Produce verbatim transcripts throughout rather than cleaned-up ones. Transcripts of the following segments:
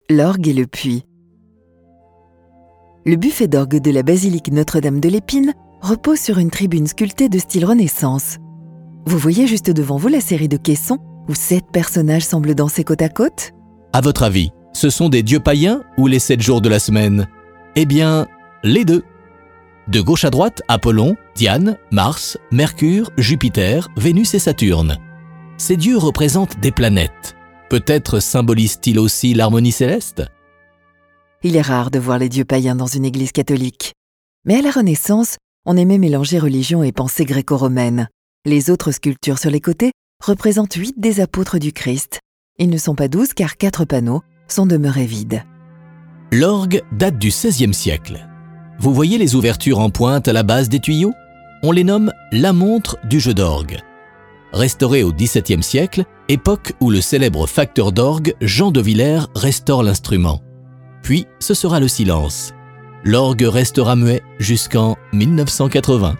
l'orgue et le puits. Le buffet d'orgue de la basilique Notre-Dame de l'Épine repose sur une tribune sculptée de style Renaissance. Vous voyez juste devant vous la série de caissons où sept personnages semblent danser côte à côte? À votre avis, ce sont des dieux païens ou les sept jours de la semaine? Eh bien, les deux. De gauche à droite, Apollon, Diane, Mars, Mercure, Jupiter, Vénus et Saturne. Ces dieux représentent des planètes. Peut-être symbolisent-ils aussi l'harmonie céleste? Il est rare de voir les dieux païens dans une église catholique. Mais à la Renaissance, on aimait mélanger religion et pensée gréco-romaine. Les autres sculptures sur les côtés représentent huit des apôtres du Christ. Ils ne sont pas douze car quatre panneaux sont demeurés vides. L'orgue date du seizième siècle. Vous voyez les ouvertures en pointe à la base des tuyaux? On les nomme la montre du jeu d'orgue. Restaurée au dix-septième siècle, époque où le célèbre facteur d'orgue Jean de Villers restaure l'instrument. Puis ce sera le silence. L'orgue restera muet jusqu'en mille neuf cent quatre-vingts.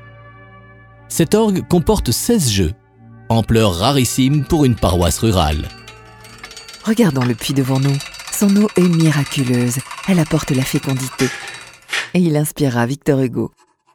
Cet orgue comporte seize jeux, ampleur rarissime pour une paroisse rurale. Regardons le puits devant nous. Son eau est miraculeuse, elle apporte la fécondité. Et il inspira Victor Hugo.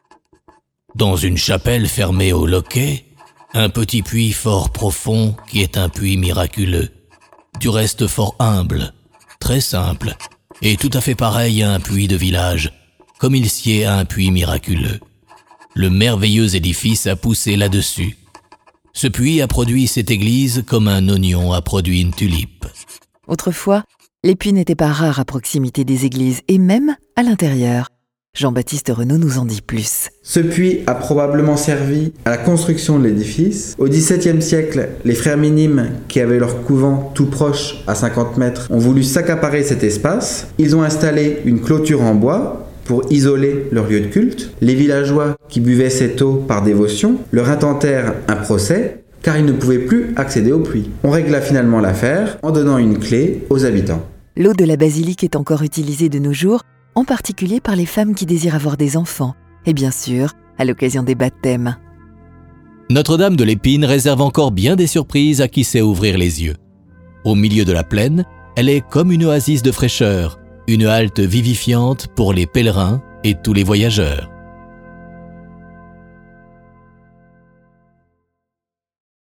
Dans une chapelle fermée au loquet, un petit puits fort profond qui est un puits miraculeux. Du reste fort humble, très simple, et tout à fait pareil à un puits de village, comme il sied à un puits miraculeux. Le merveilleux édifice a poussé là-dessus. Ce puits a produit cette église comme un oignon a produit une tulipe. Autrefois, les puits n'étaient pas rares à proximité des églises et même à l'intérieur. Jean-Baptiste Renaud nous en dit plus. Ce puits a probablement servi à la construction de l'édifice. Au dix-septième siècle, les frères minimes, qui avaient leur couvent tout proche, à cinquante mètres, ont voulu s'accaparer cet espace. Ils ont installé une clôture en bois pour isoler leur lieu de culte. Les villageois qui buvaient cette eau par dévotion leur intentèrent un procès car ils ne pouvaient plus accéder au puits. On régla finalement l'affaire en donnant une clé aux habitants. L'eau de la basilique est encore utilisée de nos jours, en particulier par les femmes qui désirent avoir des enfants, et bien sûr, à l'occasion des baptêmes. Notre-Dame de l'Épine réserve encore bien des surprises à qui sait ouvrir les yeux. Au milieu de la plaine, elle est comme une oasis de fraîcheur, une halte vivifiante pour les pèlerins et tous les voyageurs.